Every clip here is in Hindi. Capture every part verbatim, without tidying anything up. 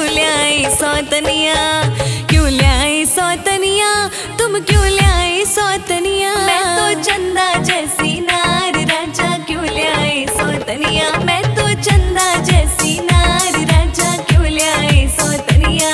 ल्याए सौतनिया, क्यों ल्याए सौतनिया, तुम क्यों ल्याए सौतनिया। मैं तो चंदा जैसी नार राजा क्यों ल्याए सौतनिया, मैं तो चंदा जैसी नार राजा क्यों ल्याए सौतनिया।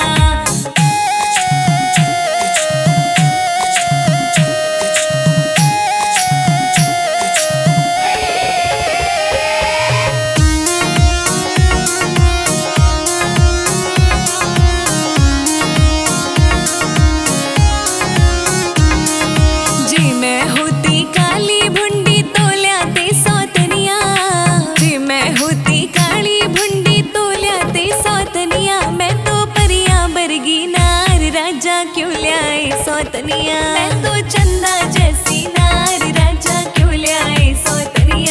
क्यों ल्याए सौतनिया, मैं तो चंदा जैसी नार राजा क्यों ल्याए सौतनिया।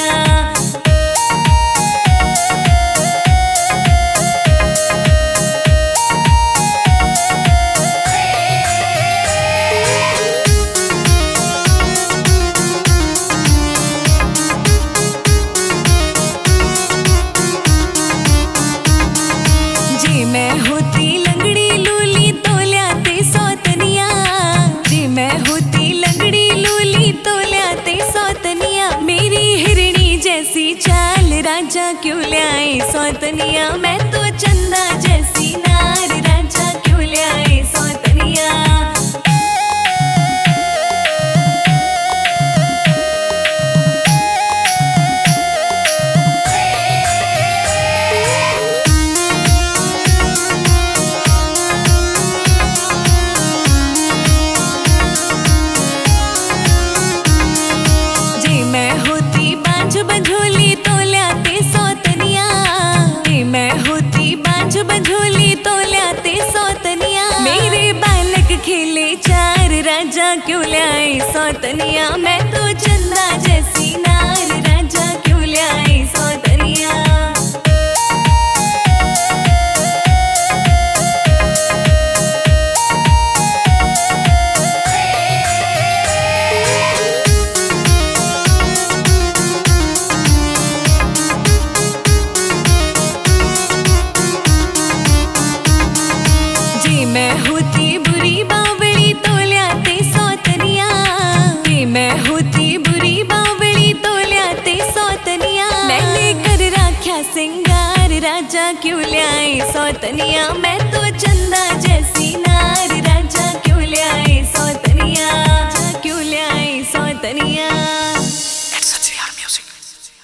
जी मैं होती लंगड़ी लूली तो ल्याते सौतनिया, जी मैं होती लंगड़ी लूली तो ल्याते सौतनिया। मेरी हिरणी जैसी चाल राजा क्यों ल्याए सौतनिया, मैं तो चंदा जैसी नार राजा क्यों ल्याए सौतनिया। बंझोली तो ल्याते सौतनिया, मैं होती बांझ बंझोली तो ल्याते सौतनिया। मेरे बालक खेले चार राजा क्यों ल्याए सौतनिया, मैं तो चंदा जैसी नार राजा क्यों ल्याए सौतनिया। मैं होती बुरी बावली तो ल्याते सौतनिया, मैं होती बुरी बावली तो ल्याते सौतनिया। मैंने कर राख्या सिंगार राजा क्यों ल्याए सौतनिया, मैं तो